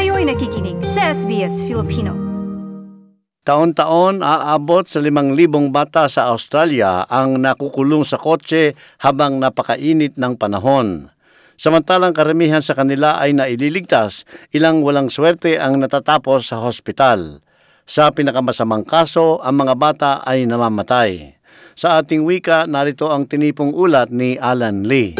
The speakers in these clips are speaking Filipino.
Kayo'y nakikinig sa SBS Filipino. Taon-taon aabot sa 5,000 bata sa Australia ang nakukulong sa kotse habang napakainit ng panahon. Samantalang karamihan sa kanila ay naililigtas, ilang walang swerte ang natatapos sa hospital. Sa pinakamasamang kaso, ang mga bata ay namamatay. Sa ating wika, narito ang tinipong ulat ni Alan Lee.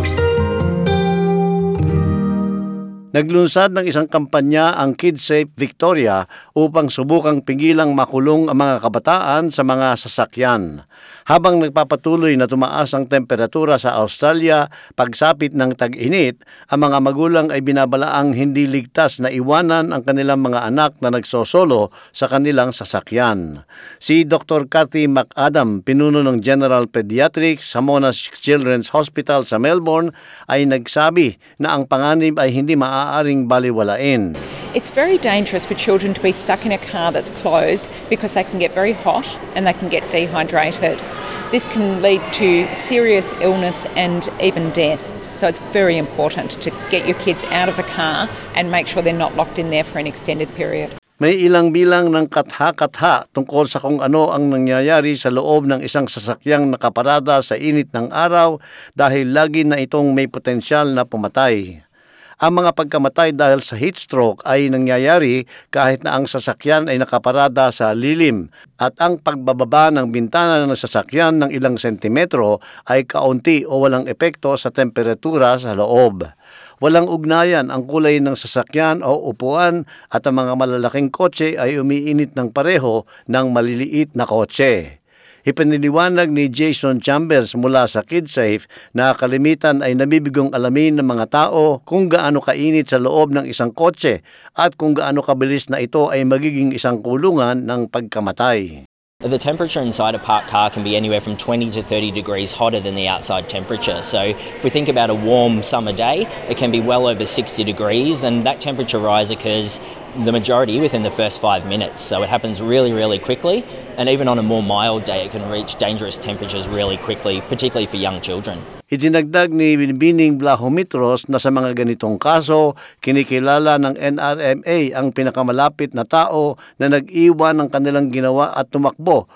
Naglunsad ng isang kampanya ang KidSafe Victoria upang subukang pigilang makulong ang mga kabataan sa mga sasakyan. Habang nagpapatuloy na tumaas ang temperatura sa Australia pagsapit ng tag-init, ang mga magulang ay binabalaang hindi ligtas na iwanan ang kanilang mga anak na nagsosolo sa kanilang sasakyan. Si Dr. Cathy McAdam, pinuno ng General Pediatrics sa Monash Children's Hospital sa Melbourne, ay nagsabi na ang panganib ay hindi maaaring baliwalain. It's very dangerous for children to be stuck in a car that's closed because they can get very hot and they can get dehydrated. This can lead to serious illness and even death. So it's very important to get your kids out of the car and make sure they're not locked in there for an extended period. May ilang bilang ng katha-katha tungkol sa kung ano ang nangyayari sa loob ng isang sasakyang nakaparada sa init ng araw dahil lagi na itong may potensyal na pumatay. Ang mga pagkamatay dahil sa heat stroke ay nangyayari kahit na ang sasakyan ay nakaparada sa lilim at ang pagbababa ng bintana ng sasakyan ng ilang sentimetro ay kaunti o walang epekto sa temperatura sa loob. Walang ugnayan ang kulay ng sasakyan o upuan at ang mga malalaking kotse ay umiinit ng pareho ng maliliit na kotse. Ipiniliwanag ni Jason Chambers mula sa KidSafe na kalimitan ay nabibigong alamin ng mga tao kung gaano kainit sa loob ng isang kotse at kung gaano kabilis na ito ay magiging isang kulungan ng pagkamatay. The temperature inside a parked car can be anywhere from 20 to 30 degrees hotter than the outside temperature. So if we think about a warm summer day, it can be well over 60 degrees, and that temperature rise occurs the majority within the first 5 minutes. So it happens really, really quickly, and even on a more mild day, it can reach dangerous temperatures really quickly, particularly for young children. Idinagdag ni Binbining Blahomitros na sa mga ganitong kaso, kinikilala ng NRMA ang pinakamalapit na tao na nag-iwan ng kanilang ginawa at tumakbo,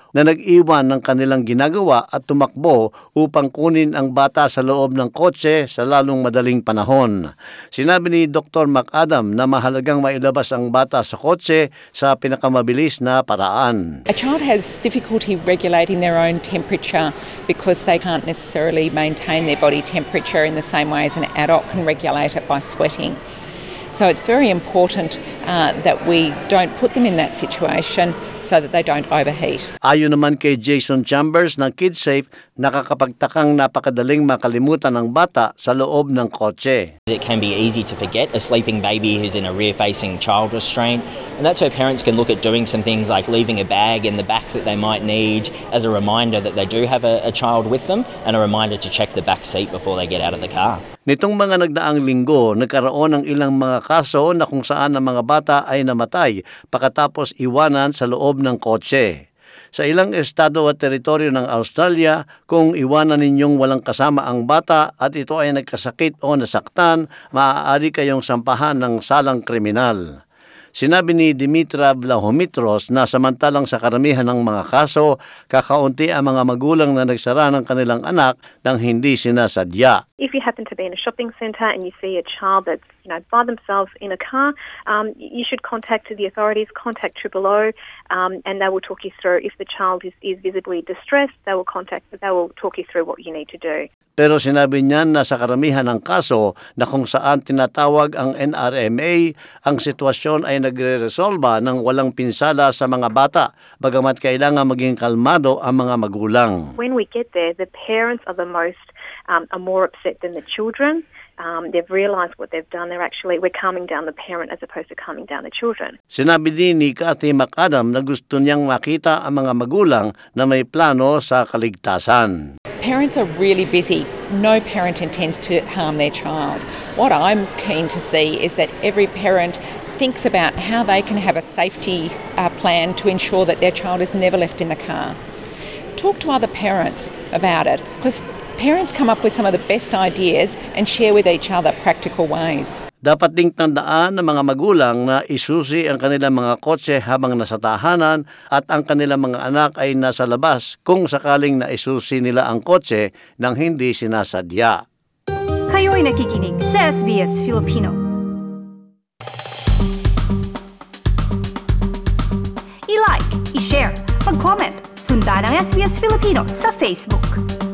upang kunin ang bata sa loob ng kotse sa lalong madaling panahon. Sinabi ni Dr. McAdam na mahalagang mailabas ang bata sa kotse sa pinakamabilis na paraan. A child has difficulty regulating their own temperature because they can't necessarily maintain their body temperature in the same way as an adult can regulate it by sweating. So it's very important that we don't put them in that situation so that they don't overheat. Ayon naman kay Jason Chambers ng KidSafe, nakakapagtakang napakadaling makalimutan ng bata sa loob ng kotse. It can be easy to forget a sleeping baby who's in a rear-facing child restraint, and that's where parents can look at doing some things like leaving a bag in the back that they might need as a reminder that they do have a child with them and a reminder to check the back seat before they get out of the car. Nitong mga nagdaang linggo, nagkaroon ng ilang mga kaso na kung saan ang mga bata ay namatay pagkatapos iwanan sa loob ng kotse. Sa ilang estado at teritoryo ng Australia, kung iwanan ninyong walang kasama ang bata at ito ay nagkasakit o nasaktan, maaari kayong sampahan ng salang kriminal. Sinabi ni Dimitra Blahomitros na samantalang sa karamihan ng mga kaso, kakaunti ang mga magulang na nagsara ng kanilang anak nang hindi sinasadya. If you happen to be in a shopping centre and you see a child that's by themselves in a car, you should contact the authorities, contact 000, and they will talk you through. If the child is visibly distressed, they will talk you through what you need to do. Pero sinabi niya na sa karamihan ng kaso na kung saan tinatawag ang NRMA, ang sitwasyon ay nagre-resolba ng walang pinsala sa mga bata, bagamat kailangan maging kalmado ang mga magulang. When we get there, the parents are are more upset than the children. They've realised what they've done. We're calming down the parent as opposed to calming down the children. Sinabi din ni Cathy McAdam na gusto niyang makita ang mga magulang na may plano sa kaligtasan. Parents are really busy. No parent intends to harm their child. What I'm keen to see is that every parent thinks about how they can have a safety plan to ensure that their child is never left in the car. Talk to other parents about it, because Parents come up with some of the best ideas and share with each other practical ways. Dapat ding tandaan ng mga magulang na isusi ang kanilang mga kotse habang nasa tahanan at ang kanilang mga anak ay nasa labas kung sakaling naisusi nila ang kotse nang hindi sinasadya. Kayo'y nakikinig sa SBS Filipino. I-like, i-share, mag-comment, sundan ang SBS Filipino sa Facebook.